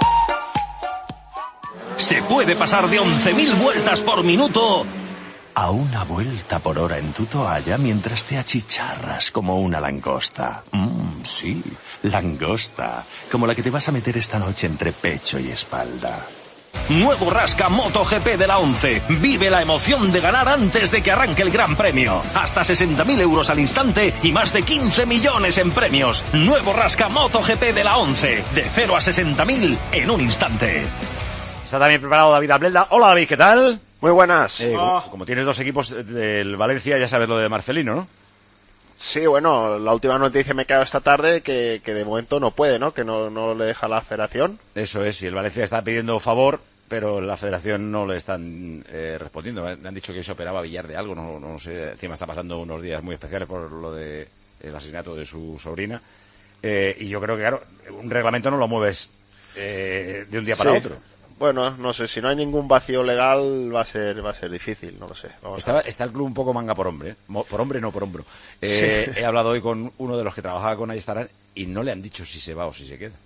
Se puede pasar de 11.000 vueltas por minuto a una vuelta por hora en tu toalla mientras te achicharras como una langosta. Sí, langosta. Como la que te vas a meter esta noche entre pecho y espalda. Nuevo Rasca MotoGP de la 11. Vive la emoción de ganar antes de que arranque el Gran Premio. Hasta 60.000 euros al instante y más de 15 millones en premios. Nuevo Rasca MotoGP de la 11. De 0 a 60.000 en un instante. Está también preparado David Ablelda. Hola David, ¿qué tal? Muy buenas. Como tienes dos equipos del Valencia, ya sabes lo de Marcelino, ¿no? Sí, bueno, la última noticia me ha quedado esta tarde que de momento no puede, ¿no? Que no le deja la federación. Eso es, y el Valencia está pidiendo favor, pero la federación no le están respondiendo. Me han dicho que se operaba Villar de algo, no sé. Encima está pasando unos días muy especiales por lo de el asesinato de su sobrina. Y yo creo que, claro, un reglamento no lo mueves de un día para otro. Bueno, no sé, si no hay ningún vacío legal va a ser difícil, no lo sé. Está el club un poco manga por hombre, ¿eh? Por hombre, no por hombro. Sí. He hablado hoy con uno de los que trabajaba con Ayestarán y no le han dicho si se va o si se queda.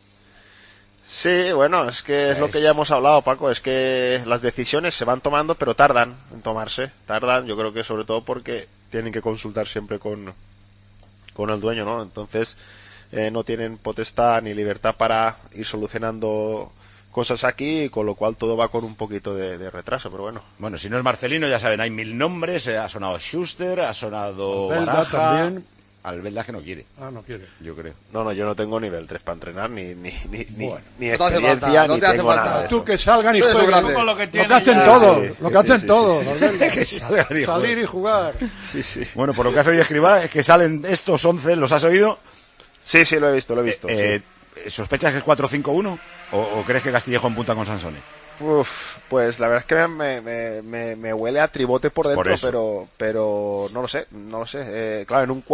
Sí, bueno, es que es lo que ya hemos hablado, Paco, es que las decisiones se van tomando, pero tardan en tomarse. Tardan, yo creo que sobre todo porque tienen que consultar siempre con el dueño, ¿no? Entonces, no tienen potestad ni libertad para ir solucionando cosas aquí, con lo cual todo va con un poquito de retraso, pero bueno. Bueno, si no es Marcelino, ya saben, hay 1000 nombres, ha sonado Schuster, ha sonado Albelda Baraja, también. Albelda que no quiere. No quiere. Yo creo. No, yo no tengo nivel 3 para entrenar, ni experiencia, ni tengo nada de eso. Tú que salgan y jueguen. Lo que hacen todos, lo que hacen sí. todos. Que salgan y Salir y jugar. Sí. Bueno, por lo que hace hoy Escribá, es que salen estos 11, ¿los has oído? Sí, lo he visto. Sí. ¿Sospechas que es 4-5-1? ¿O crees que Castillejo en punta con Sansone? Pues la verdad es que me huele a tribote por dentro, pero no lo sé. Claro, en un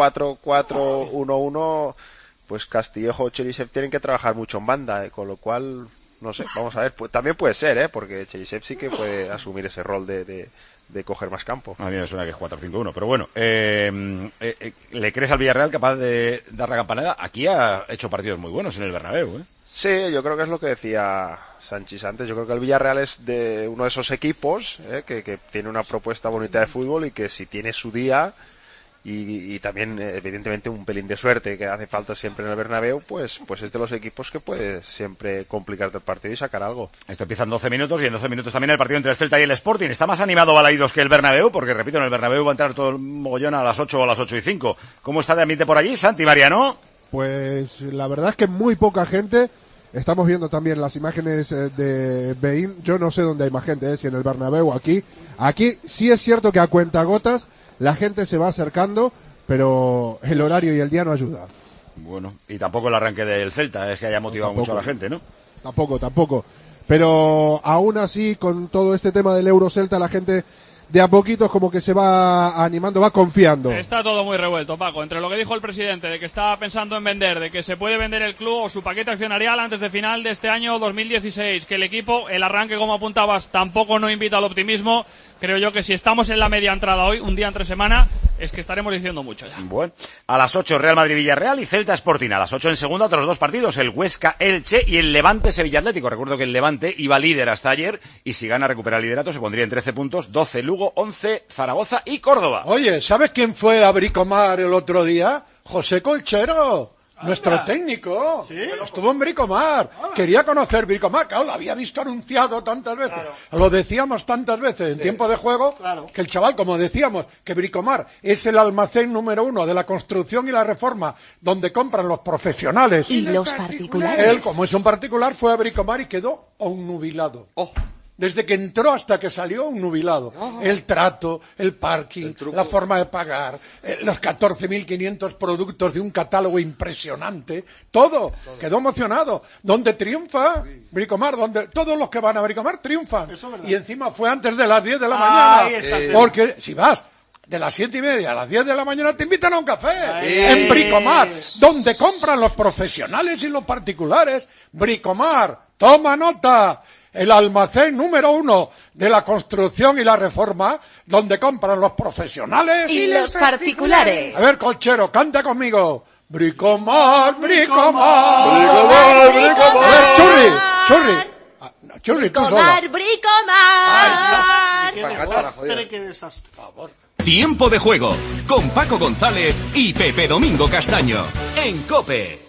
4-4-1-1, pues Castillejo o Cherisev tienen que trabajar mucho en banda, con lo cual, no sé, vamos a ver. Pues, también puede ser, porque Cherisev sí que puede asumir ese rol de coger más campo. A mí me suena que es 4-5-1, pero bueno, ¿le crees al Villarreal capaz de dar la campanada? Aquí ha hecho partidos muy buenos en el Bernabéu, ¿eh? Sí, yo creo que es lo que decía Sánchez antes. Yo creo que el Villarreal es de uno de esos equipos que tiene una propuesta bonita de fútbol y que si tiene su día y también evidentemente un pelín de suerte que hace falta siempre en el Bernabéu, pues es de los equipos que puede siempre complicarte el partido y sacar algo. Esto empieza en 12 minutos y en 12 minutos también el partido entre el Celta y el Sporting. Está más animado Balaidos que el Bernabéu, porque repito, en el Bernabéu va a entrar todo el mogollón a las 8 o a las 8:05. ¿Cómo está de ambiente por allí, Santi Mariano? Pues la verdad es que muy poca gente. Estamos viendo también las imágenes de Beín. Yo no sé dónde hay más gente, si en el Bernabéu o aquí. Aquí sí es cierto que a cuentagotas la gente se va acercando, pero el horario y el día no ayuda. Bueno, y tampoco el arranque del Celta es que haya motivado mucho a la gente, ¿no? Tampoco. Pero aún así, con todo este tema del Eurocelta, la gente de a poquitos como que se va animando, va confiando. Está todo muy revuelto, Paco, entre lo que dijo el presidente de que estaba pensando en vender, de que se puede vender el club o su paquete accionarial antes de final de este año 2016, que el equipo, el arranque como apuntabas, tampoco no invita al optimismo. Creo yo que si estamos en la media entrada hoy, un día entre semana, es que estaremos diciendo mucho ya. Bueno, a las 8 Real Madrid-Villarreal y Celta Sporting. A las 8 en segunda otros dos partidos, el Huesca-Elche y el Levante-Sevilla Atlético. Recuerdo que el Levante iba líder hasta ayer y si gana recupera el liderato, se pondría en 13 puntos, 12 Lugo, 11 Zaragoza y Córdoba. Oye, ¿sabes quién fue a Bricomar el otro día? José Colchero. Nuestro técnico. ¿Sí? Estuvo en Bricomar. Quería conocer Bricomar. Claro, lo había visto anunciado tantas veces. Claro. Lo decíamos tantas veces en tiempo de juego. Claro. Que el chaval, como decíamos, que Bricomar es el almacén número 1 de la construcción y la reforma, donde compran los profesionales. ¿Y los particulares? Él, como es un particular, fue a Bricomar y quedó nubilado. Desde que entró hasta que salió, un nubilado. El trato, el parking, la forma de pagar, los 14.500 productos de un catálogo impresionante, todo. Quedó emocionado. Donde triunfa Bricomar, donde todos los que van a Bricomar triunfan. Y encima fue antes de las 10 de la mañana. Porque si vas de las 7:30 a las 10 de la mañana te invitan a un café. En Bricomar, donde compran los profesionales y los particulares. Bricomar, toma nota. El almacén número 1 de la construcción y la reforma, donde compran los profesionales y los particulares. A ver, Colchero, canta conmigo. Bricomar, Bricomar, Bricomar, Bricomar. A ver, Churri, tú sola. Bricomar. Qué desastre. Por favor. Tiempo de juego con Paco González y Pepe Domingo Castaño en COPE.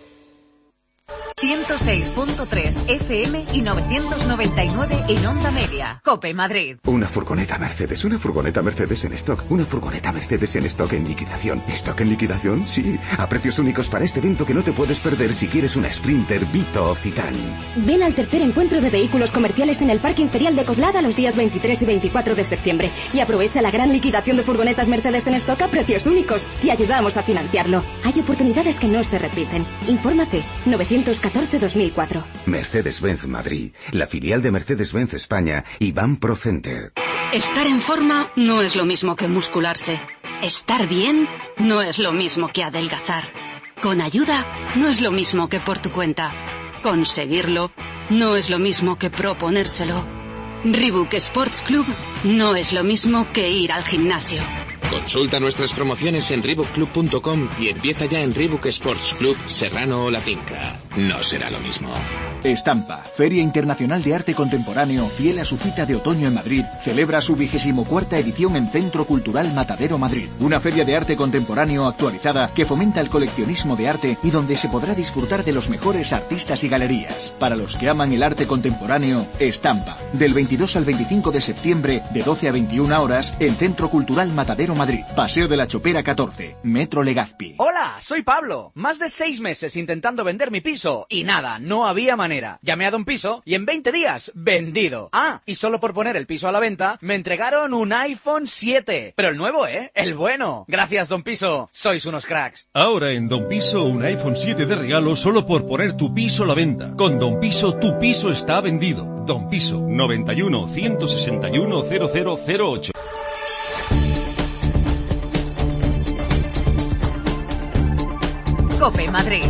106.3 FM y 999 en Onda Media. COPE Madrid. Una furgoneta Mercedes en stock. Una furgoneta Mercedes en stock en liquidación. ¿Stock en liquidación? Sí. A precios únicos para este evento que no te puedes perder si quieres una Sprinter, Vito o Citan. Ven al tercer encuentro de vehículos comerciales en el Parque Imperial de Coslada los días 23 y 24 de septiembre. Y aprovecha la gran liquidación de furgonetas Mercedes en stock a precios únicos. Te ayudamos a financiarlo. Hay oportunidades que no se repiten. Infórmate. 914-2004. Mercedes-Benz Madrid, la filial de Mercedes-Benz España y Van Pro Center. Estar en forma no es lo mismo que muscularse. Estar bien no es lo mismo que adelgazar. Con ayuda no es lo mismo que por tu cuenta. Conseguirlo no es lo mismo que proponérselo. Reebok Sports Club no es lo mismo que ir al gimnasio. Consulta nuestras promociones en reebokclub.com y empieza ya en Reebok Sports Club Serrano o La Finca. No será lo mismo. Estampa, Feria Internacional de Arte Contemporáneo, fiel a su cita de otoño en Madrid, celebra su 24ª edición en Centro Cultural Matadero Madrid. Una feria de arte contemporáneo actualizada que fomenta el coleccionismo de arte y donde se podrá disfrutar de los mejores artistas y galerías. Para los que aman el arte contemporáneo, Estampa. Del 22 al 25 de septiembre, de 12 a 21 horas, en Centro Cultural Matadero Madrid. Paseo de la Chopera 14, Metro Legazpi. Hola, soy Pablo. Más de 6 meses intentando vender mi piso y nada, no había manera. Llamé a Don Piso y en 20 días, vendido. Ah, y solo por poner el piso a la venta, me entregaron un iPhone 7. Pero el nuevo, ¿eh? El bueno. Gracias, Don Piso. Sois unos cracks. Ahora en Don Piso, un iPhone 7 de regalo solo por poner tu piso a la venta. Con Don Piso, tu piso está vendido. Don Piso, 91 161 0008. COPE Madrid.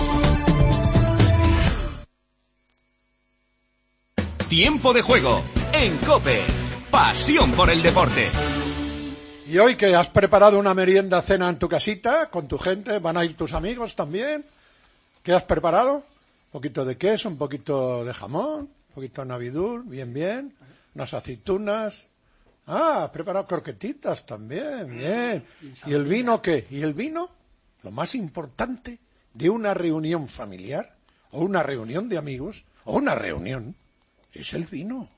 Tiempo de juego en COPE. Pasión por el deporte. ¿Y hoy que has preparado una merienda cena en tu casita con tu gente? ¿Van a ir tus amigos también? ¿Qué has preparado? Un poquito de queso, un poquito de jamón, un poquito de navidul, bien. Unas aceitunas. Ah, has preparado croquetitas también, bien. ¿Y el vino qué? ¿Y el vino? Lo más importante de una reunión familiar, o una reunión de amigos, o una reunión, es el vino.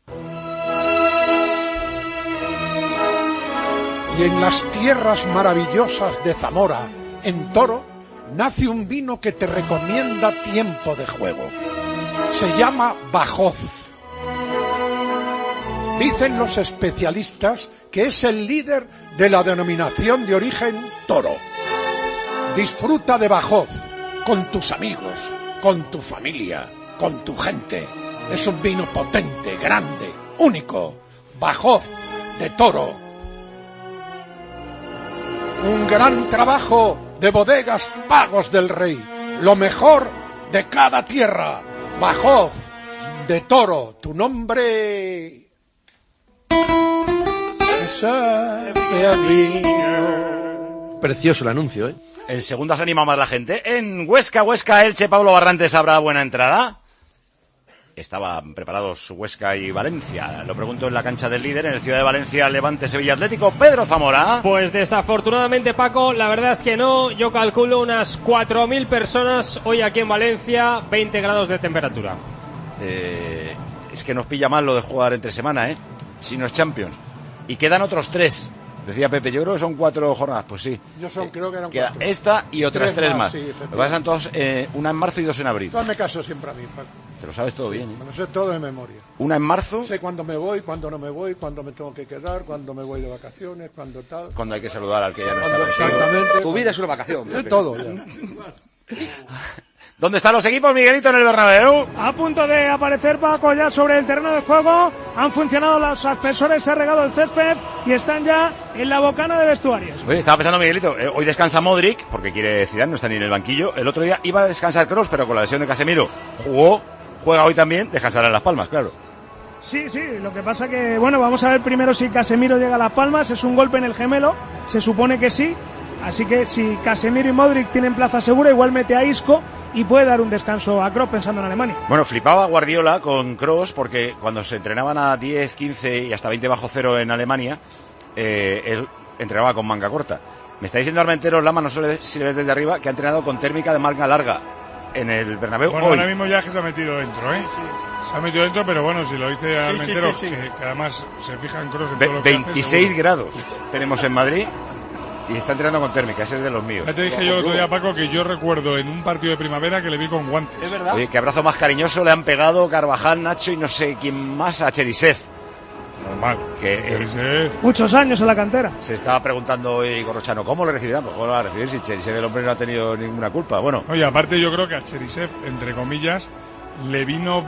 Y en las tierras maravillosas de Zamora, en Toro, nace un vino que te recomienda Tiempo de Juego. Se llama Bajós. Dicen los especialistas que es el líder de la denominación de origen Toro. Disfruta de Bajós con tus amigos, con tu familia, con tu gente. Es un vino potente, grande, único. Bajós, de toro. Un gran trabajo de Bodegas Pagos del Rey. Lo mejor de cada tierra. Bajós de toro. Tu nombre... Precioso el anuncio, ¿eh? El segundo se anima más la gente. En Huesca, Elche, Pablo Barrantes, ¿habrá buena entrada? Estaban preparados Huesca y Valencia. Lo pregunto en la cancha del líder, en el Ciudad de Valencia, Levante, Sevilla Atlético. Pedro Zamora. Pues desafortunadamente, Paco, la verdad es que no. Yo calculo unas 4.000 personas hoy aquí en Valencia, 20 grados de temperatura. Es que nos pilla mal lo de jugar entre semana, ¿eh? Si no es Champions. Y quedan otros 3. Decía Pepe, yo creo que son 4 jornadas. Pues sí. Creo que eran 4. Esta y otras 3 más. Sí, lo pasan todos, una en marzo y 2 en abril. Hazme caso siempre a mí, Paco. Te lo sabes todo bien, ¿eh? Me lo sé todo de memoria. Una en marzo. Sé cuándo me voy, cuándo no me voy, cuándo me tengo que quedar, cuándo me voy de vacaciones, cuándo tal. Cuando hay que saludar al que ya no está. Exactamente. Tu vida es una vacación. Sé todo ya. ¿Dónde están los equipos, Miguelito, en el Bernabéu? A punto de aparecer, Paco, ya sobre el terreno de juego. Han funcionado los aspersores, se ha regado el césped y están ya en la bocana de vestuarios. Oye, estaba pensando, Miguelito, hoy descansa Modric, porque quiere Zidane, no está ni en el banquillo. El otro día iba a descansar Kroos, pero con la lesión de Casemiro juega hoy también, descansará en Las Palmas, claro. Sí, lo que pasa que, bueno, vamos a ver primero si Casemiro llega a Las Palmas. Es un golpe en el gemelo, se supone que sí. Así que si Casemiro y Modric tienen plaza segura, igual mete a Isco y puede dar un descanso a Kroos pensando en Alemania. Bueno, flipaba Guardiola con Kroos porque cuando se entrenaban a 10, 15 y hasta 20 bajo cero en Alemania, él entrenaba con manga corta. Me está diciendo Armenteros, Lama, no sé si le ves desde arriba, que ha entrenado con térmica de manga larga en el Bernabéu. Bueno, ahora mismo ya es que se ha metido dentro, ¿eh? Sí. Se ha metido dentro, pero bueno, si lo dice Armenteros, sí. Que además se fija en Kroos en todo lo que 26 hace, grados tenemos en Madrid. Y está entrenando con térmica, ese es de los míos. Ya te dije yo el otro día, Paco, que yo recuerdo en un partido de primavera que le vi con guantes. Es verdad. Oye, qué abrazo más cariñoso le han pegado Carvajal, Nacho y no sé quién más a Cherisev. Normal. Muchos años en la cantera. Se estaba preguntando hoy Corrochano, ¿cómo le recibirán? Pues ¿cómo lo va a recibir si Cherisev, el hombre, no ha tenido ninguna culpa? Bueno. Oye, aparte yo creo que a Cherisev, entre comillas, le vino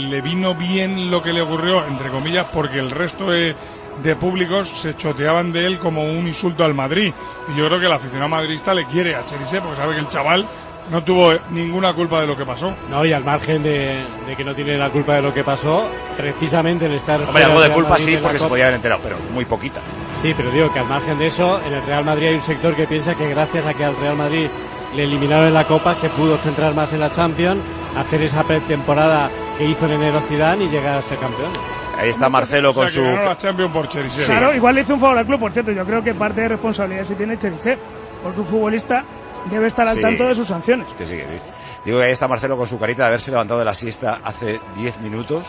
bien lo que le ocurrió, entre comillas, porque el resto de públicos se choteaban de él como un insulto al Madrid. Y yo creo que el aficionado madridista le quiere a Cherisev porque sabe que el chaval no tuvo ninguna culpa de lo que pasó. No, y al margen de que no tiene la culpa de lo que pasó, precisamente en estar... Hombre, algo de culpa sí, porque se podía haber enterado, pero muy poquita. Sí, pero digo que al margen de eso, en el Real Madrid hay un sector que piensa que gracias a que al Real Madrid le eliminaron en la Copa, se pudo centrar más en la Champions, hacer esa pretemporada que hizo en enero Zidane y llegar a ser campeón. Ahí está Marcelo con su... la Champions por Cherisev. Claro, igual le hizo un favor al club, por cierto. Yo creo que parte de responsabilidad sí tiene Cherisev, porque un futbolista debe estar al tanto de sus sanciones. Sí. Digo que ahí está Marcelo con su carita de haberse levantado de la siesta hace 10 minutos.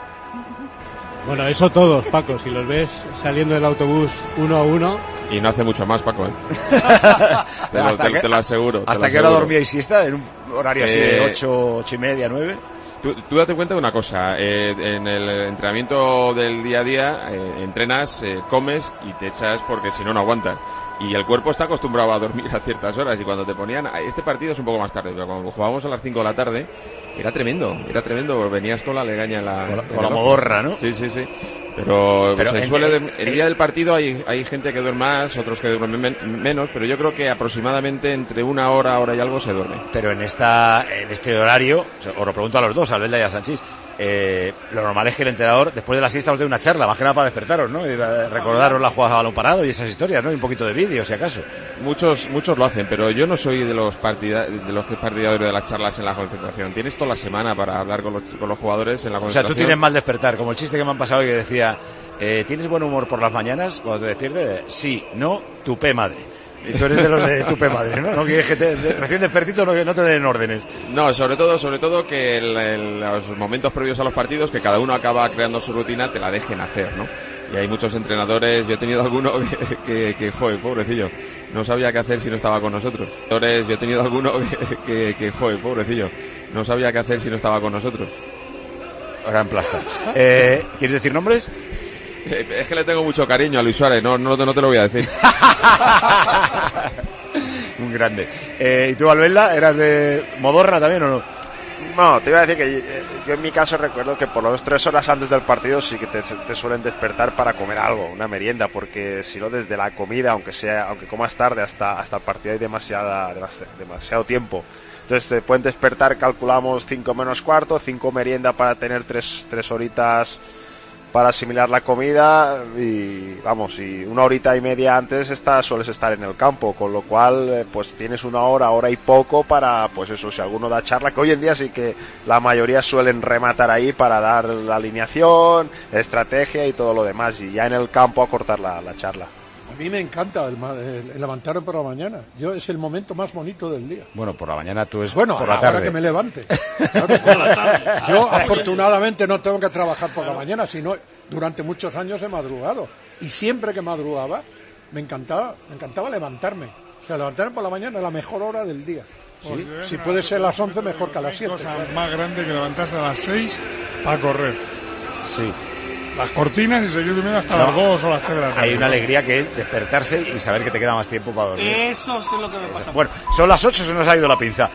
Bueno, eso todos, Paco, si los ves saliendo del autobús uno a uno. Y no hace mucho más, Paco, ¿eh? te lo aseguro. ¿Hasta qué hora dormía y siesta? En un horario así de 8 y media, 9. Tú date cuenta de una cosa, en el entrenamiento del día a día entrenas, comes y te echas porque si no, no aguantas. Y el cuerpo está acostumbrado a dormir a ciertas horas y cuando te ponían, este partido es un poco más tarde, pero cuando jugábamos a las 5 de la tarde, era tremendo, venías con la legaña en la modorra, ¿no? Sí. Pero el día del partido hay gente que duerme más, otros que duermen menos, pero yo creo que aproximadamente entre una hora y algo se duerme. Pero en este horario, os lo pregunto a los dos, a Albelda y a Sanchís, lo normal es que el entrenador, después de la siesta, os dé una charla, más que nada para despertaros, ¿no? Y recordaros la jugada a balón parado y esas historias, ¿no? Y un poquito de vídeo, si acaso. Muchos lo hacen, pero yo no soy de los partidarios de las charlas en la concentración. Tienes toda la semana para hablar con los jugadores en la concentración. O sea, tú tienes mal despertar, como el chiste que me han pasado hoy que decía, ¿tienes buen humor por las mañanas cuando te despiertes? Sí, no, tupé madre. Y tú eres de los de tupe madre, ¿no? No quieres que recién despertito no te den órdenes. No, sobre todo que en los momentos previos a los partidos, que cada uno acaba creando su rutina, te la dejen hacer, ¿no? Y hay muchos entrenadores, yo he tenido alguno que joder, pobrecillo, no sabía qué hacer si no estaba con nosotros. Yo he tenido alguno que joder, pobrecillo, no sabía qué hacer si no estaba con nosotros. Ahora en plasta. ¿Quieres decir nombres? Es que le tengo mucho cariño a Luis Suárez, no te lo voy a decir. Un grande. ¿Y tú, Albelda, eras de modorra también o no? No, te iba a decir que yo en mi caso recuerdo que por lo menos 3 horas antes del partido sí que te suelen despertar para comer algo, una merienda, porque si no desde la comida, aunque comas tarde hasta el partido hay demasiado tiempo. Entonces te pueden despertar, calculamos 5 menos cuarto, 5 merienda para tener 3 horitas para asimilar la comida y 1 horita y media antes sueles estar en el campo, con lo cual pues tienes 1 hora y poco para, pues eso, si alguno da charla, que hoy en día sí que la mayoría suelen rematar ahí para dar la alineación, estrategia y todo lo demás, y ya en el campo acortar la charla. A mí me encanta el levantarme por la mañana. Es el momento más bonito del día. Bueno, por la mañana tú es por la tarde. Ahora que me levante. Claro. Yo afortunadamente no tengo que trabajar por la mañana, sino durante muchos años he madrugado. Y siempre que madrugaba me encantaba levantarme. O sea, levantarme por la mañana es la mejor hora del día. ¿Sí? Si puede ser a las 11, mejor que a las 7. Cosa más grande que levantarse a las 6 para correr. Sí. Las cortinas y seguir durmiendo hasta las 2 o las 3 de la tarde. Hay una alegría que es despertarse y saber que te queda más tiempo para dormir. Eso es lo que me pasa. Bueno, son las 8, se nos ha ido la pinza.